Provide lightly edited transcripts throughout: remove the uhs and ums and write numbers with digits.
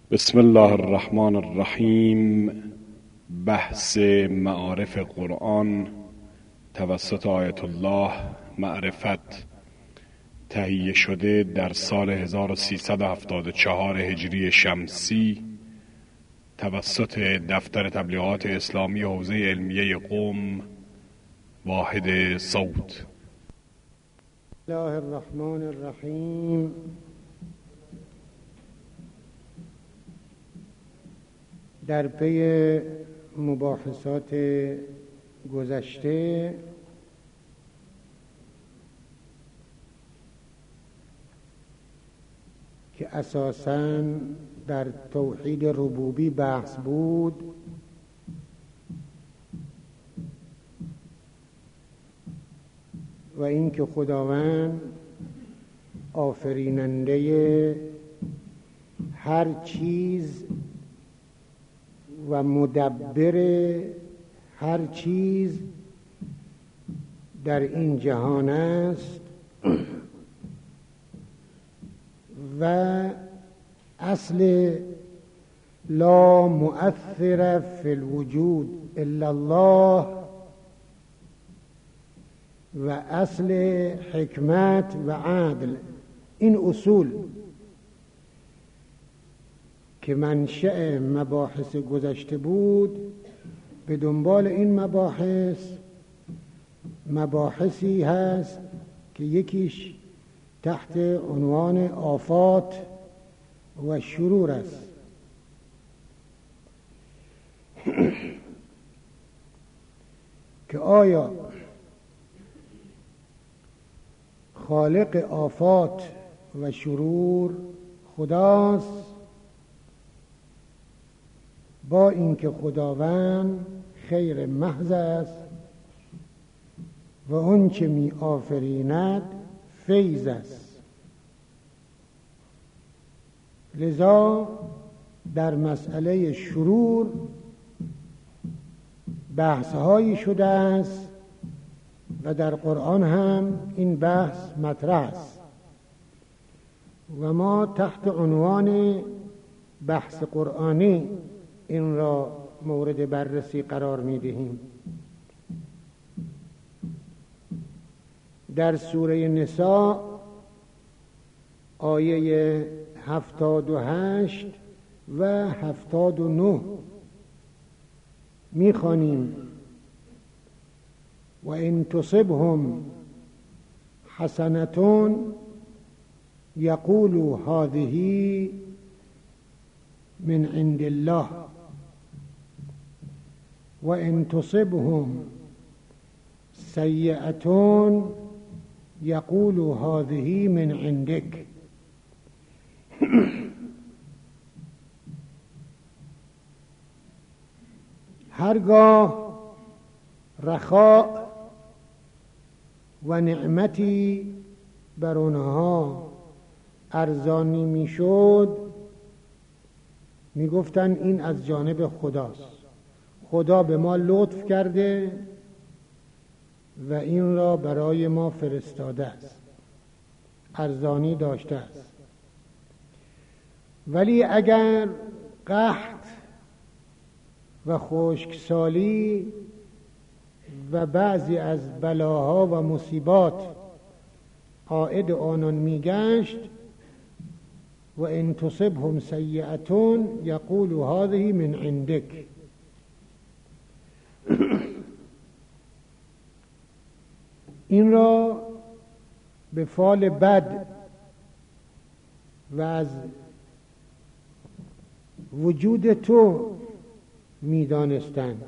بسم الله الرحمن الرحیم. بحث معارف قرآن توسط آیت الله معرفت تهیه شده در سال 1374 هجری شمسی توسط دفتر تبلیغات اسلامی حوزه علمیه قم واحد صوت. بسم الله الرحمن الرحیم. در پی مباحثات گذشته که اساساً در توحید ربوبی بحث بود، و اینکه خداوند آفریننده هر چیز و مدبر هر چیز در این جهان است و اصل لا مؤثر فی الوجود الا الله و اصل حکمت و عدل، این اصول که منشأ مباحث گذشته بود، به دنبال این مباحثی هست که یکیش تحت عنوان آفات و شرور است. که آیا خالق آفات و شرور خداست، با اینکه خداوند خیر محض است و اون چه می آفریند فیض است. لذا در مسئله شرور بحث‌هایی شده است و در قرآن هم این بحث مطرح است و ما تحت عنوان بحث قرآنی این را مورد بررسی قرار می‌دهیم. در سوره نساء آیه 78 و 79 می‌خوانیم: و ان تصبهم حسنة یقولوا هذه من عند الله و ان تصبهم سیئة یقولوا هذه من عندك. هرگاه رخاء و نعمتی بر آنها ارزانی میشد، میگفتن این از جانب خداست، خدا به ما لطف کرده و این را برای ما فرستاده است، ارزانی داشته است. ولی اگر قحط و خشکسالی و بعضی از بلاها و مصیبات عائد آنان میگشت، و ان تصبهم سیئة یقولوا هذه من عندك. این را به فعل بد و از وجود تو میدانستند.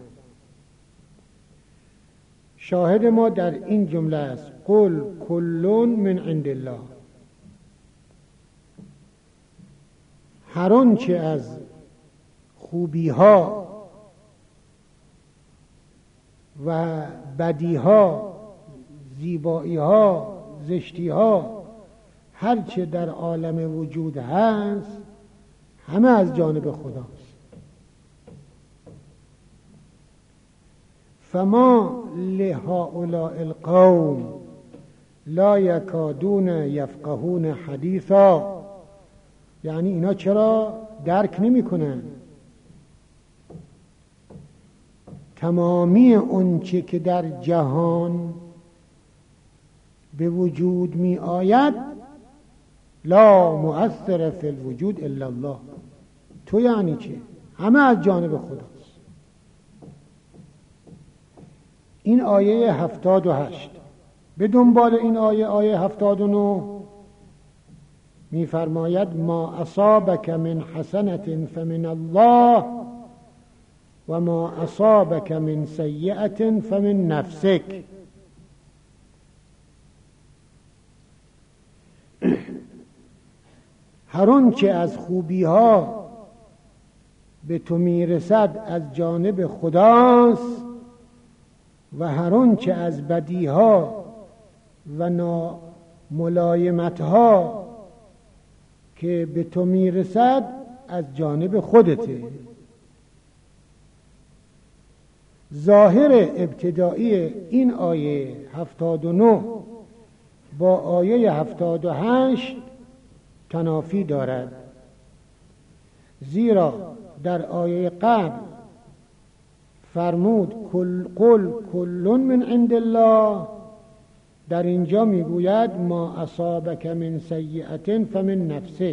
شاهد ما در این جمله است: قل کل من عند الله. هر آنچه از خوبی ها و بدی ها، زیبایی ها، زشتی ها، هر چه در عالم وجود هست همه از جانب خداست. فما لهؤلاء القوم لا یکادون یفقهون حدیثا. یعنی اینا چرا درک نمی کنن. تمامی اونچه که در جهان به وجود می آید لا مؤثر فی الوجود الا الله. تو یعنی چه؟ همه از جانب خداست. این آیه 78. به دنبال این آیه 79 می فرماید ما اصابک من حسنة فمن الله و ما اصابک من سیئة فمن نفسک. هر آنچه از خوبی ها به تو میرسد از جانب خداست و هر آنچه از بدی ها و ناملایمت ها که به تو میرسد از جانب خودته. ظاهر ابتدایی این آیه 79 با آیه 78 تنافی دارد، زیرا در آیه قبل فرمود قل کل من عند الله، در اینجا میگوید ما اصابک من سیئة فمن نفسک.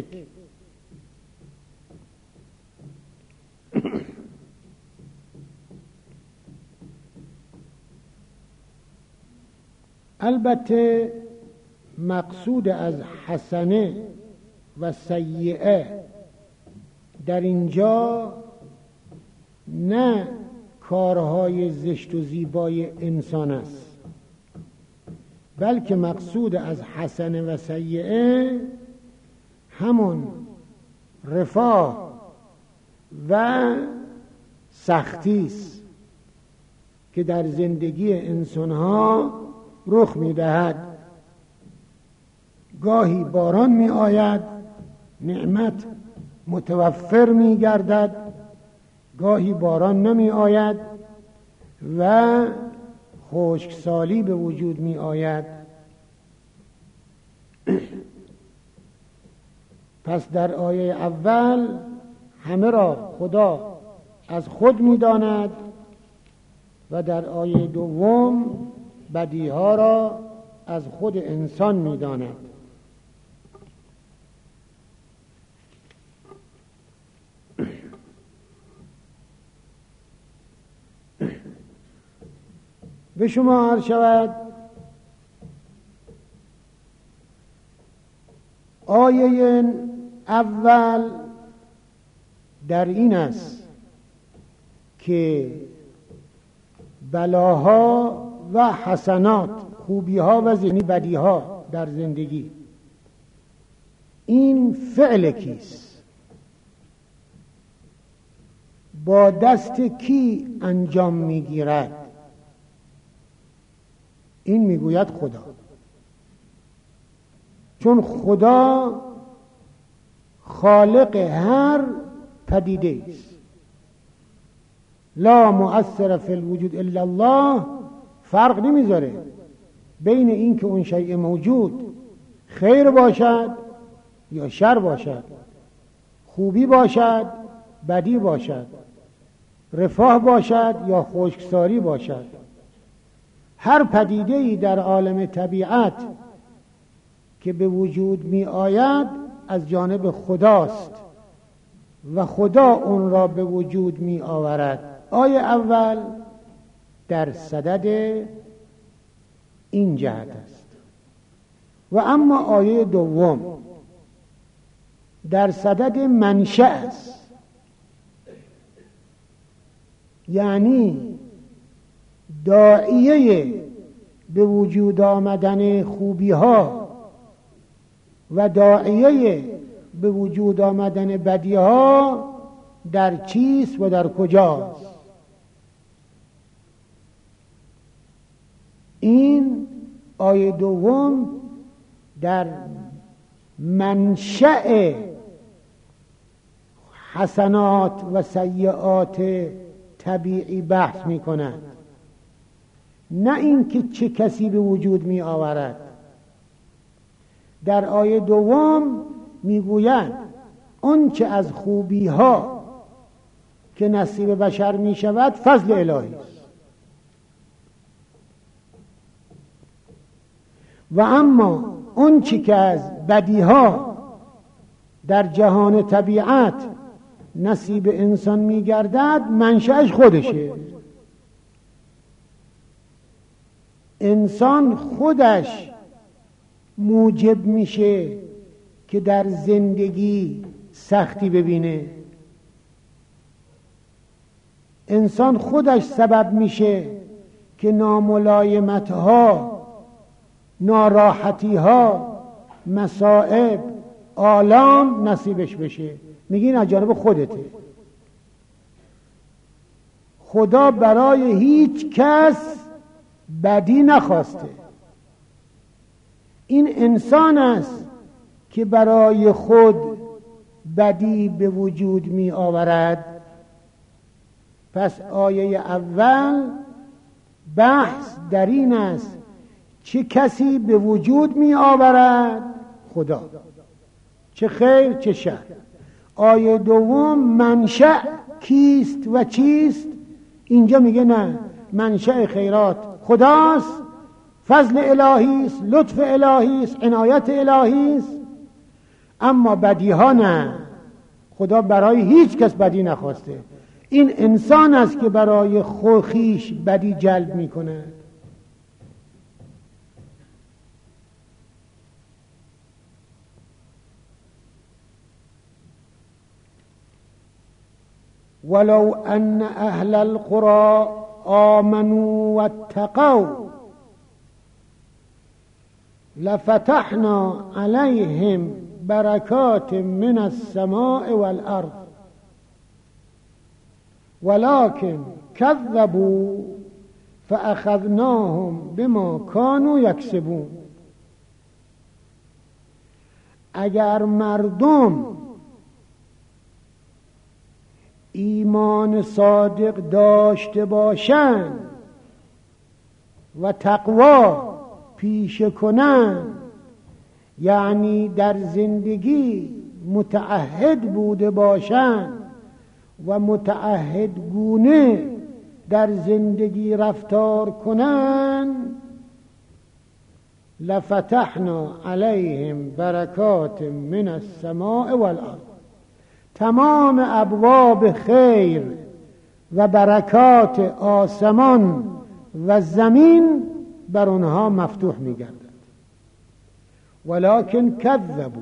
البته مقصود از حسنه و سیئه در اینجا نه کارهای زشت و زیبای انسان است، بلکه مقصود از حسنه و سیئه همون رفاه و سختی است که در زندگی انسانها رخ می‌دهد. گاهی باران می آید، نعمت متوفر می گردد، گاهی باران نمی آید و خشکسالی به وجود می آید. پس در آیه اول همه را خدا از خود می داند و در آیه دوم بدیها را از خود انسان می داند. به شما عرض شود آیه اول در این است که بلاها و حسنات، خوبیها و بدیها در زندگی، این فعل کیست؟ با دست کی انجام میگیرد؟ این میگوید خدا، چون خدا خالق هر پدیده است. لا مؤثر فی الوجود الا الله فرق نمیذاره بین این که اون شیء موجود خیر باشد یا شر باشد، خوبی باشد بدی باشد، رفاه باشد یا خشکسالی باشد. هر پدیده‌ای در عالم طبیعت که به وجود می آید از جانب خداست و خدا اون را به وجود می آورد. آیه اول در صدد این جهت است و اما آیه دوم در صدد منشأ است، یعنی داعیه به وجود آمدن خوبی ها و داعیه به وجود آمدن بدی ها در چیست و در کجاست. این آیه دوم در منشأ حسنات و سیئات طبیعی بحث می کند، نه این که چه کسی به وجود می آورد. در آیه دوم می گوید اون چه از خوبی ها که نصیب بشر می شود فضل الهی است. و اما اون چی که از بدی ها در جهان طبیعت نصیب انسان می گردد منشأش خودشه. انسان خودش موجب میشه که در زندگی سختی ببینه. انسان خودش سبب میشه که ناملایمت‌ها، ناراحتی‌ها، مصائب، آلام نصیبش بشه. میگین از جانب خودته. خدا برای هیچ کس بدی نخواسته. این انسان است که برای خود بدی به وجود می آورد. پس آیه اول بحث در این است چه کسی به وجود می آورد؟ خدا. چه خیر چه شر. آیه دوم منشأ کیست و چیست؟ اینجا میگه نه، منشأ خیرات خداست، فضل الهی است، لطف الهی است، عنایت الهی است. اما بدی ها نه، خدا برای هیچ کس بدی نخواسته. این انسان است که برای خویش بدی جلب میکنه. ولو ان اهل القرى آمنوا واتقوا لفتحنا عليهم بركات من السماء والأرض ولكن كذبوا فأخذناهم بما كانوا يكسبون. اگر مردم ایمان صادق داشته باشند و تقوا پیشه کنند، یعنی در زندگی متعهد بوده باشند و متعهد گونه در زندگی رفتار کنند، لفتحنا علیهم برکات من السماء والارض، تمام ابواب خیر و برکات آسمان و زمین بر آنها مفتوح می‌گردد. ولکن کذبوا،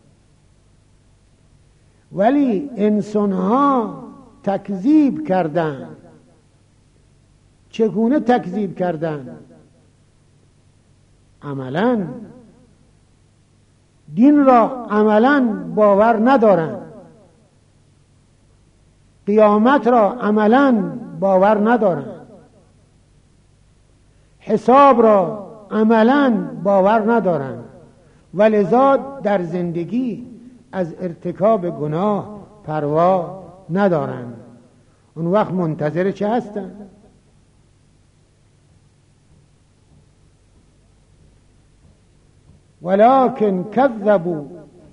ولی انسان‌ها تکذیب کردند. چگونه تکذیب کردند؟ عملاً دین را عملاً باور ندارند، قیامت را عملاً باور ندارند، حساب را عملاً باور ندارند، ولذا در زندگی از ارتکاب گناه پروا ندارند. اون وقت منتظر چه هستند؟ ولکن کذبوا،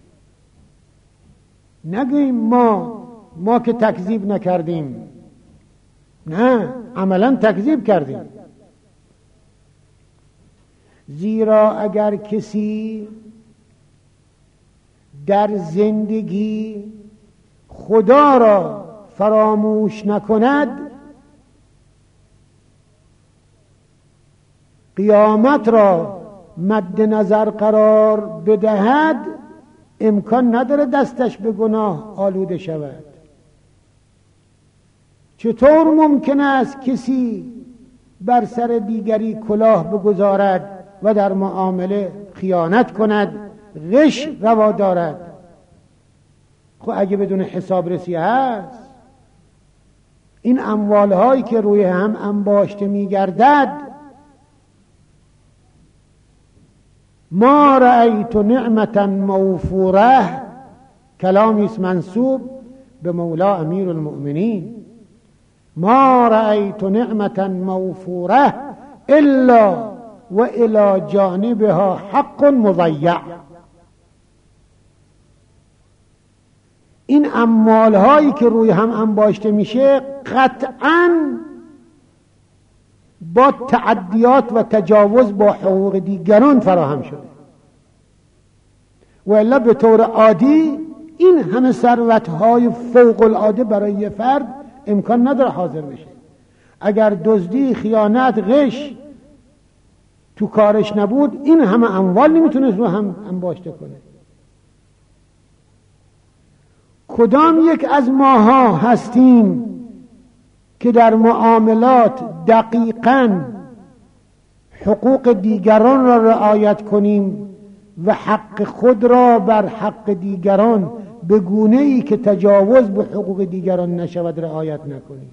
نگیم ما که تکذیب نکردیم، نه، عملا تکذیب کردیم. زیرا اگر کسی در زندگی خدا را فراموش نکند، قیامت را مد نظر قرار بدهد، امکان نداره دستش به گناه آلوده شود. چطور ممکن است کسی بر سر دیگری کلاه بگذارد و در معامله خیانت کند، غش روا دارد؟ خب اگه بدون حسابرسی هست، این اموالهایی که روی هم انباشته می‌گردد، ما رأیت نعمتا موفوره، کلامی است منسوب به مولا امیر المؤمنین، ما رأیت نعمتا موفوره الا و الی جانبها حق مضیع. این اموال هایی که روی هم انباشته میشه قطعاً با تعدیات و تجاوز با حقوق دیگران فراهم شده، و الا به طور عادی این همه ثروت‌های فوق العاده برای یه فرد امکان نداره حاضر بشه. اگر دزدی، خیانت، غش تو کارش نبود این همه اموال نمیتونه رو هم انباشته کنه. کدام یک از ماها هستیم که در معاملات دقیقاً حقوق دیگران را رعایت کنیم و حق خود را بر حق دیگران به گونه‌ای که تجاوز به حقوق دیگران نشود رعایت نکنیم؟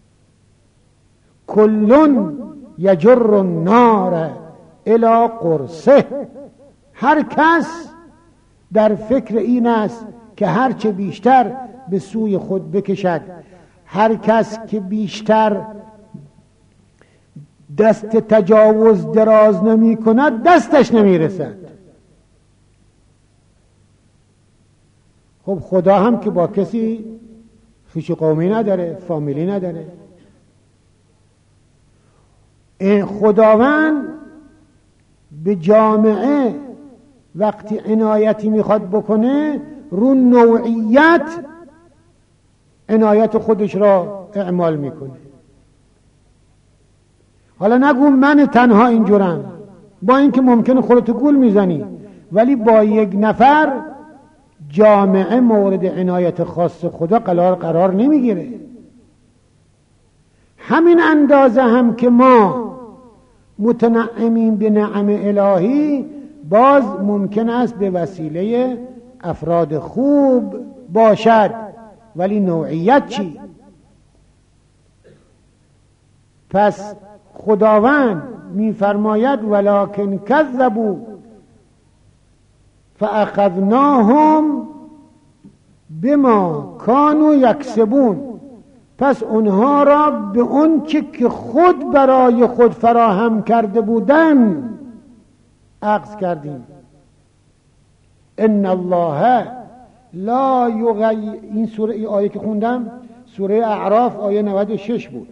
کلون یجر النار الی قرصه. هر کس در فکر این است که هرچه بیشتر به سوی خود بکشد. هر کس که بیشتر دست تجاوز دراز نمی کند دستش نمی رسد. خب خدا هم که با کسی خویش قومی نداره، فامیلی نداره. خداوند به جامعه وقتی عنایتی میخواد بکنه رو نوعیت عنایت خودش را اعمال میکنه. حالا نگو من تنها اینجورم، با اینکه ممکنه خودتو گول میزنی، ولی با یک نفر جامعه مورد عنایت خاص خدا قرار نمیگیره. همین اندازه هم که ما متنعمیم به نعم الهی، باز ممکن است به وسیله افراد خوب باشد، ولی نوعیت چی؟ پس خداوند میفرماید ولکن کذبوا فاخذناهم بما كانوا یکسبون. پس اونها را به اون که خود برای خود فراهم کرده بودن اخذ کردیم. ان الله لا یغیر. این سوره، این آیه که خوندم سوره اعراف آیه 96 بود.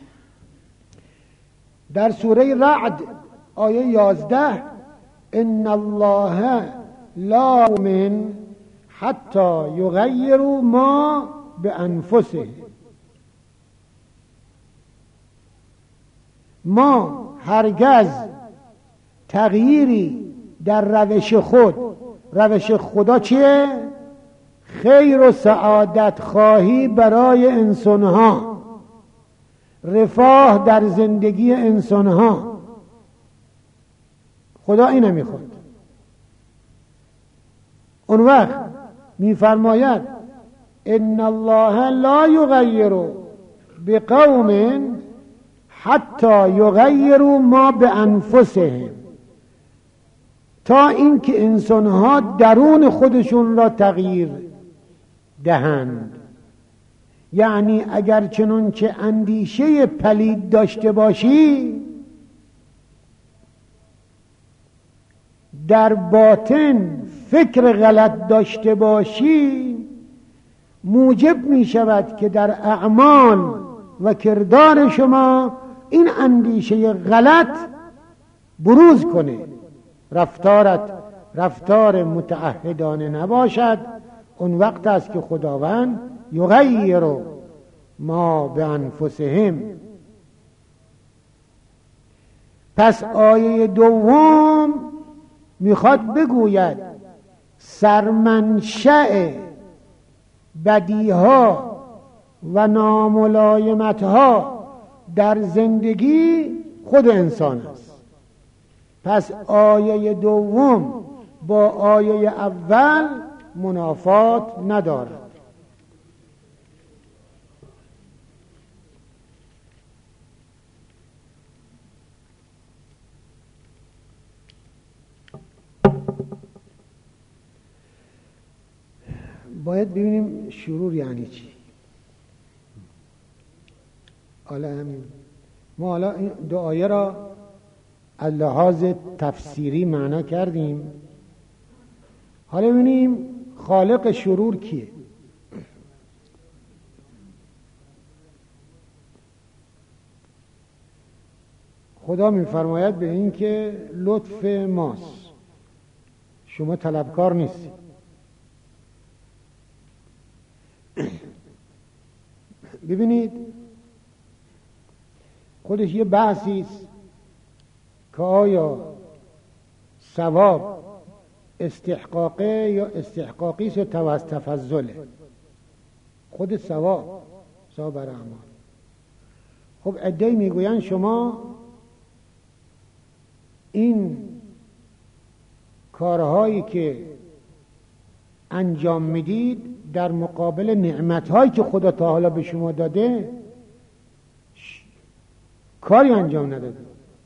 در سوره رعد آیه 11 ان الله لا من حتی یغیروا ما بانفسهم. ما هرگز تغییری در روش خدا چیه؟ خیر و سعادت خواهی برای انسانها، رفاه در زندگی انسانها. خدا اینو میخواد. اون وقت میفرماید ان الله لا یغیر بقوم حتی یغیروا ما بانفسهم، تا اینکه انسانها درون خودشون را تغییر دهند. یعنی اگر چنانچه اندیشه پلید داشته باشی، در باطن فکر غلط داشته باشی، موجب می شود که در اعمال و کردار شما این اندیشه غلط بروز کنه، رفتارت رفتار متعهدانه نباشد. اون وقت است که خداوند یغیر ما بانفسهم. پس آیه دوم میخواد بگوید سرمنشأ بدیها و ناملایمتها در زندگی خود انسان است. پس آیه دوم با آیه اول منافات ندارد. باید ببینیم شرور یعنی چی. حالا همین ما حالا این دو آیه را از لحاظ تفسیری معنا کردیم. حالا ببینیم خالق شرور کیه. خدا میفرماید به این که لطف ماست، شما طلبکار نیستی. ببینید خودش یه بحثی است که آیا ثواب استحقاقه یا استحقاقی است یا تفضله. خود ثواب بر اعمال. خب عده‌ای میگویند شما این کارهایی که انجام میدید در مقابل نعمتهایی که خدا تا حالا به شما داده کاری انجام نداده.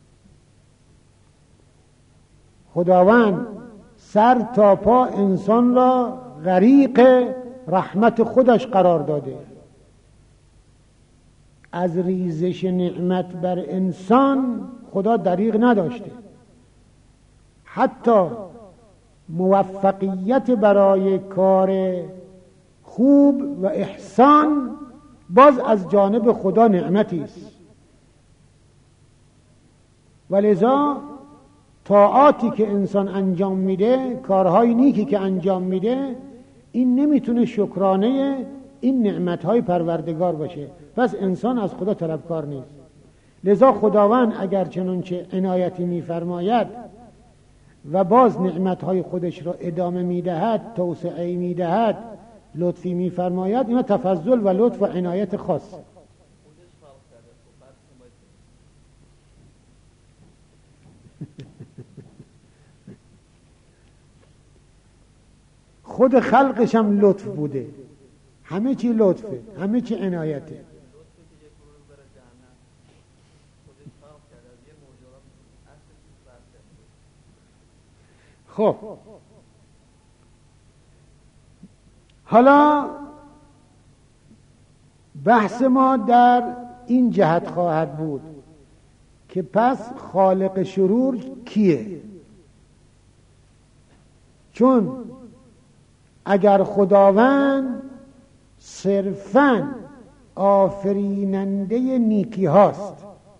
خداوند سر تا پا انسان را غریق رحمت خودش قرار داده. از ریزش نعمت بر انسان خدا دریغ نداشته. حتی موفقیت برای کار خوب و احسان باز از جانب خدا نعمتی است. ولذا طاعاتی که انسان انجام میده، کارهای نیکی که انجام میده، این نمیتونه شکرانه این نعمتهای پروردگار باشه. پس انسان از خدا طلبکار نیست. لذا خداوند اگر چنانچه عنایتی میفرماید و باز نعمتهای خودش را ادامه میدهد، توسعه میدهد، لطفی میفرماید، اینا تفضل و لطف و عنایت خاص. خود خلقش هم لطف بوده. همه چی لطفه، همه چی عنایته. خب حالا بحث ما در این جهت خواهد بود که پس خالق شرور کیه؟ چون اگر خداوند صرفاً آفریننده نیکی هاست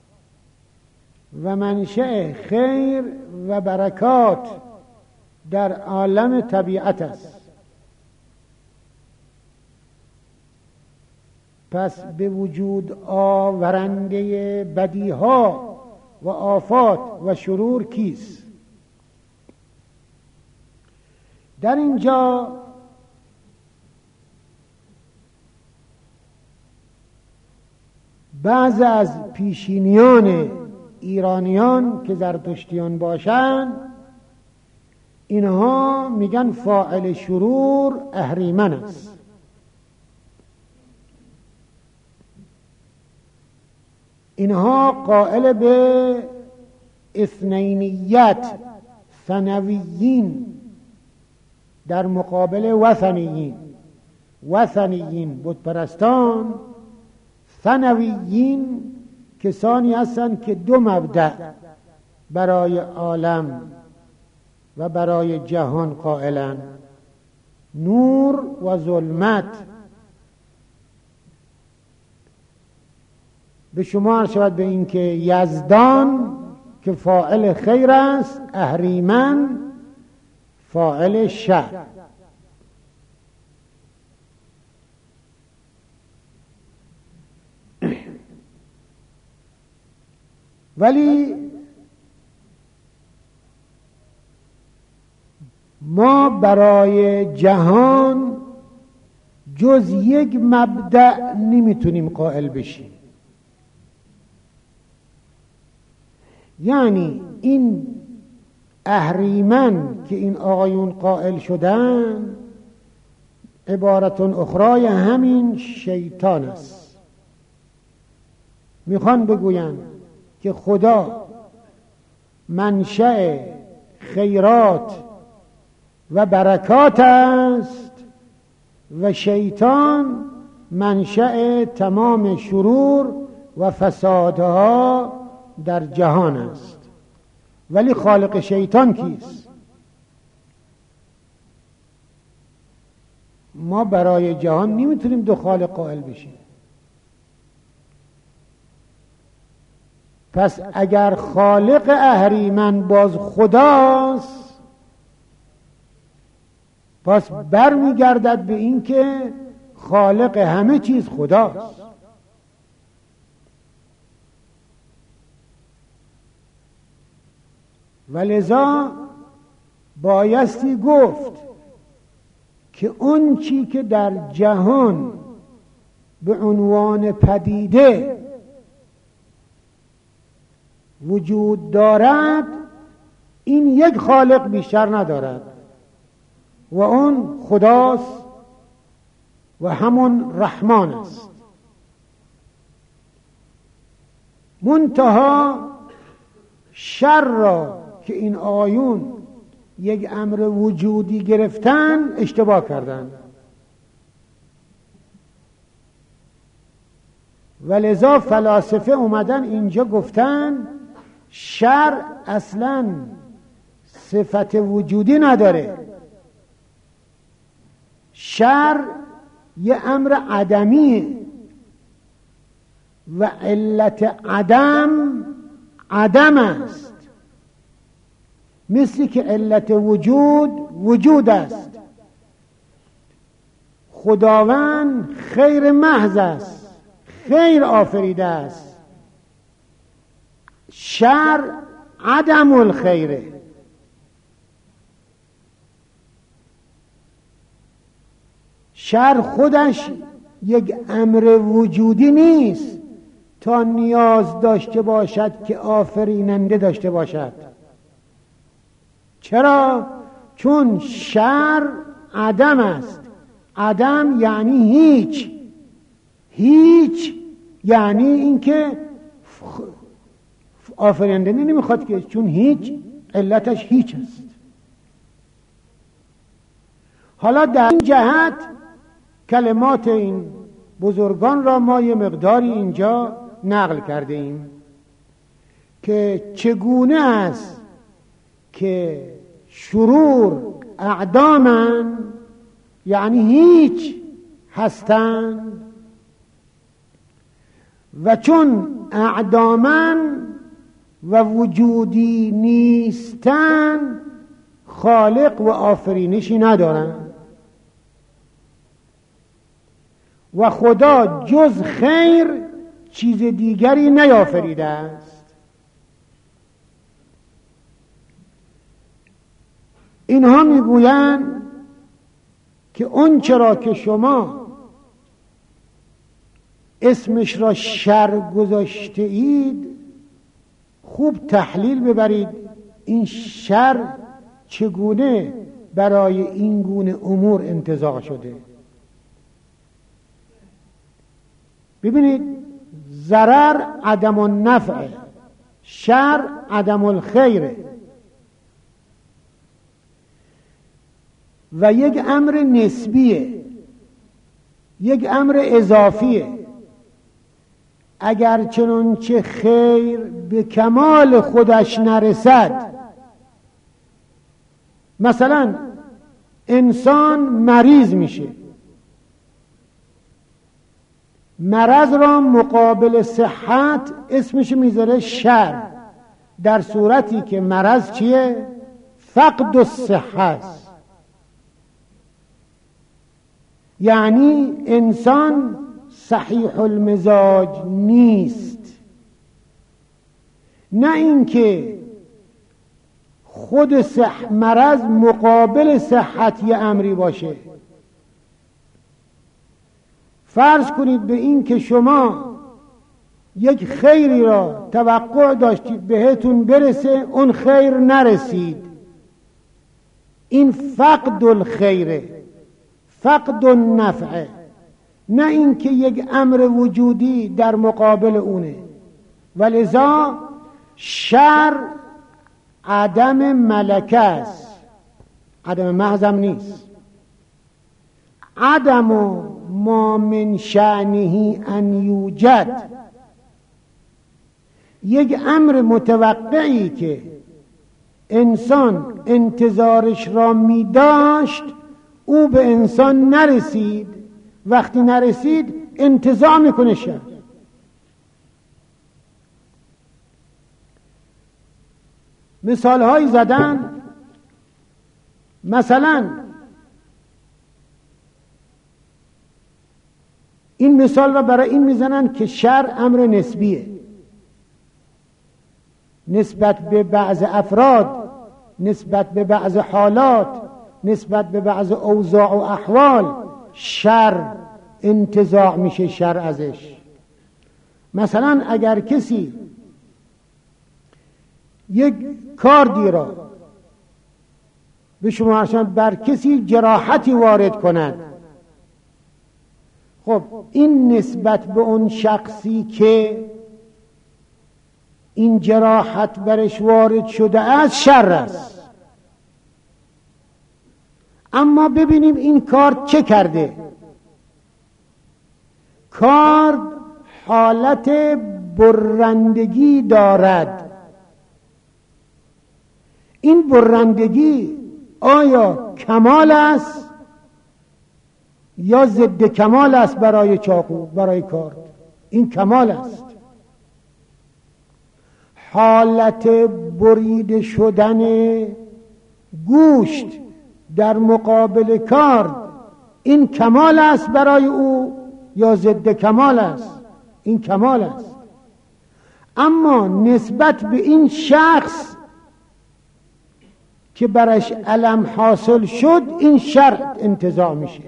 و منشأ خیر و برکات در عالم طبیعت است، پس به وجود آورنده بدیها و آفات و شرور کیست؟ در اینجا بعض از پیشینیان ایرانیان که زرتشتیان باشند، اینها میگن فاعل شرور اهریمن است. اینها قائل به اثنینیت، ثنویین در مقابل وثنیین. وثنیین بت پرستان، ثنویین کسانی هستند که دو مبدأ برای عالم و برای جهان قائلند: نور و ظلمت. به شما عرض شود به این که یزدان که فاعل خیر است، اهریمن فاعل شر. ولی ما برای جهان جز یک مبدأ نمیتونیم قائل بشیم. یعنی این اهریمن که این آقایون قائل شدن عبارت اخرای همین شیطان است. میخوان بگویند که خدا منشأ خیرات و برکات است و شیطان منشأ تمام شرور و فسادها در جهان است. ولی خالق شیطان کیست؟ ما برای جهان نمیتونیم دو خالق قائل بشیم. پس اگر خالق اهریمن باز خداست، پس برمیگردد به این که خالق همه چیز خداست. ولذا بایستی گفت که اون چی که در جهان به عنوان پدیده وجود دارد، این یک خالق بیشتر ندارد و اون خداست و همون رحمان است. منتها شر را که این آیون یک امر وجودی گرفتن اشتباه کردن، ولذا فلاسفه اومدن اینجا گفتن شر اصلا صفت وجودی نداره، شر یه امر عدمیه و علت عدم است، مثل که علت وجود است. خداوند خیر محض است، خیر آفریده است، شر عدم الخیره. شر خودش یک امر وجودی نیست تا نیاز داشته باشد که آفریننده داشته باشد. چرا؟ چون شر عدم است. عدم یعنی هیچ یعنی اینکه آفریننده نمیخواد که، چون هیچ علتش هیچ است. حالا در این جهت کلمات این بزرگان را ما یه مقداری اینجا نقل کرده ایم که چگونه است که شرور اعدامن، یعنی هیچ هستند، و چون اعدامن و وجودی نیستن خالق و آفرینشی ندارن و خدا جز خیر چیز دیگری نیافریده است. اینها میگویند که اون چرا که شما اسمش را شر گذاشته اید خوب تحلیل ببرید این شر چگونه برای این گونه امور انتزاع شده. ببینید، ضرر عدم النفع، شر عدم الخیر، و یک امر نسبیه، یک امر اضافیه. اگر چنانچه خیر به کمال خودش نرسد، مثلا انسان مریض میشه، مرض را مقابل صحت اسمش میذاره شر، در صورتی که مرض چیه؟ فقد الصحه است. یعنی انسان صحیح المزاج نیست، نه اینکه خود مرض مقابل صحت یه امری باشه. فرض کنید به این که شما یک خیری را توقع داشتید بهتون برسه، اون خیر نرسید، این فقد الخیره، فقد النفعه، نه اینکه یک امر وجودی در مقابل اونه. ولذا شر عدم ملکه است، عدم محضم نیست. عدم ما من شأنه ان یوجد، یک امر متوقعی که انسان انتظارش را می داشت او به انسان نرسید، وقتی نرسید انتزاع میکنه شر. مثال هایی زدن، مثلا این مثال را برای این میزنن که شر امر نسبیه، نسبت به بعض افراد، نسبت به بعض حالات، نسبت به بعض اوضاع و احوال شر انتزاع میشه، شر ازش. مثلا اگر کسی یک کاردی را به شما ارشد بر کسی جراحتی وارد کند، خب این نسبت به اون شخصی که این جراحت برش وارد شده از شر است. اما ببینیم این کارد چه کرده. کارد حالت برندگی دارد. این برندگی آیا کمال است یا ضد کمال است؟ برای چاقو، برای کارد این کمال است. حالت بریده شدن گوشت در مقابل کارد این کمال است برای او یا ضد کمال است؟ این کمال است. اما نسبت به این شخص که برش الم حاصل شد این شر انتزاع میشه.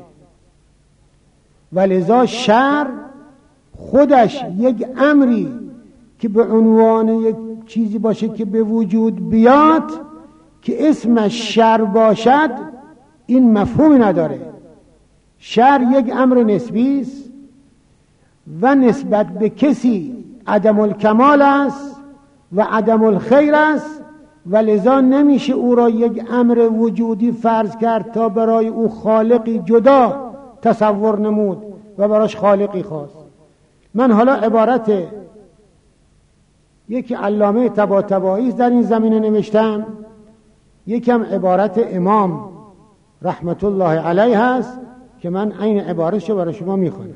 ولذا شر خودش یک امری که به عنوان یک چیزی باشه که به وجود بیاد که اسمش شر باشد این مفهومی نداره. شر یک امر نسبی است و نسبت به کسی عدم الکمال است و عدم الخیر است، ولذا نمیشه او را یک امر وجودی فرض کرد تا برای او خالقی جدا تصور نمود و براش خالقی خواست. من حالا عبارت یکی علامه طباطبایی در این زمینه نوشتم، یکم عبارت امام رحمت الله علیه هست که من عین عبارتشو برای شما میخونم.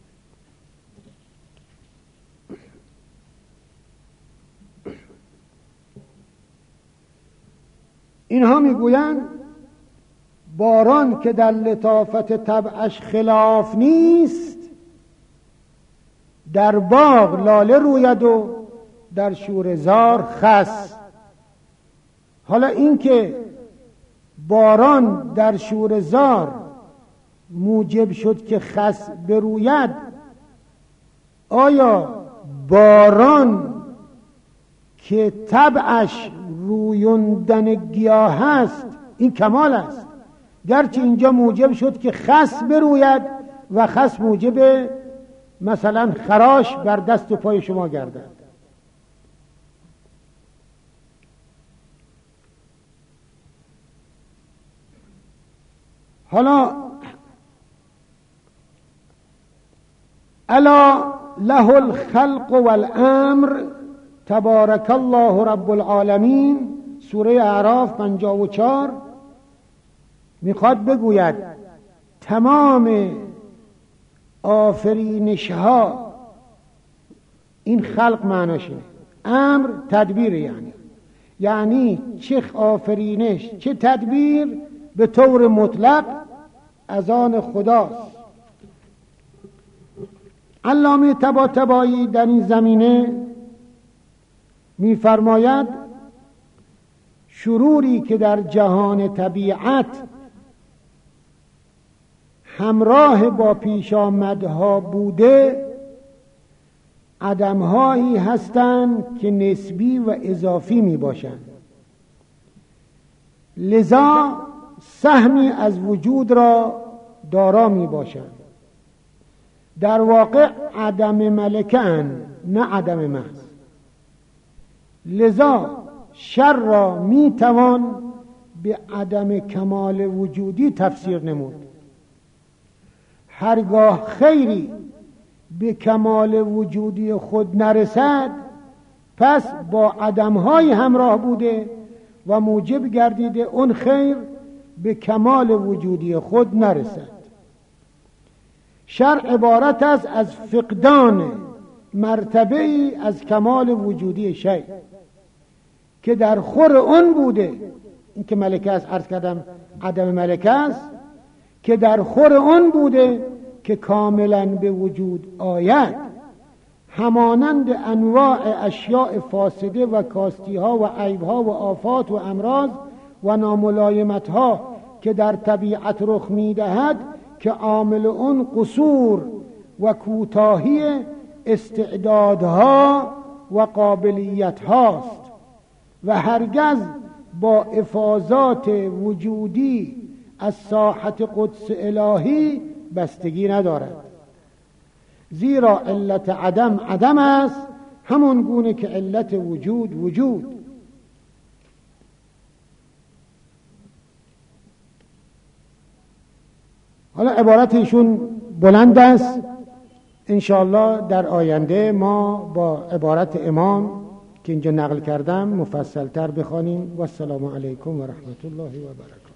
اینها میگویند باران که در لطافت طبعش خلاف نیست، در باغ لاله روید و در شوره‌زار خس. حالا این که باران در شوره‌زار موجب شد که خس بروید، آیا باران که طبعش رویوندن گیاه است این کمال است؟ گرچه اینجا موجب شد که خس بروید و خس موجب مثلا خراش بر دست و پای شما گردد. حالا الا له الخلق والامر تبارک الله رب العالمین، سوره اعراف 54 میخواد بگوید تمام آفرینش ها، این خلق معناش اینه، امر تدبیر، یعنی چه آفرینش چه تدبیر به طور مطلق از آن خداست. علامه طباطبایی در این زمینه می‌فرماید شروری که در جهان طبیعت همراه با پیش آمدها بوده، عدمهایی هستند که نسبی و اضافی می باشند، لذا سهمی از وجود را دارا می باشند. در واقع عدم ملکه اند، نه عدم محض. لذا شر را می توان به عدم کمال وجودی تفسیر نمود. هرگاه خیری به کمال وجودی خود نرسد، پس با عدمهای همراه بوده و موجب گردیده اون خیر به کمال وجودی خود نرسد. شر عبارت است از فقدان مرتبه‌ای از کمال وجودی شیء. که در خور اون بوده، این که ملکه است، عرض کردم عدم ملکه است، که در خور اون بوده که کاملا به وجود آید، همانند انواع اشیاء فاسده و کاستی ها و عیب ها و آفات و امراض و ناملایمت ها که در طبیعت رخ می دهد، که عامل اون قصور و کوتاهی استعدادها و قابلیت هاست و هرگز با افاضات وجودی از ساحت قدس الهی بستگی ندارد، زیرا علت عدم عدم است، همون گونه که علت وجود وجود. حالا عبارت ایشون بلند است، انشاءالله در آینده ما با عبارت امام که اینجا نقل کردم مفصل تر بخوانیم. و السلام علیکم و رحمت الله و برکاته.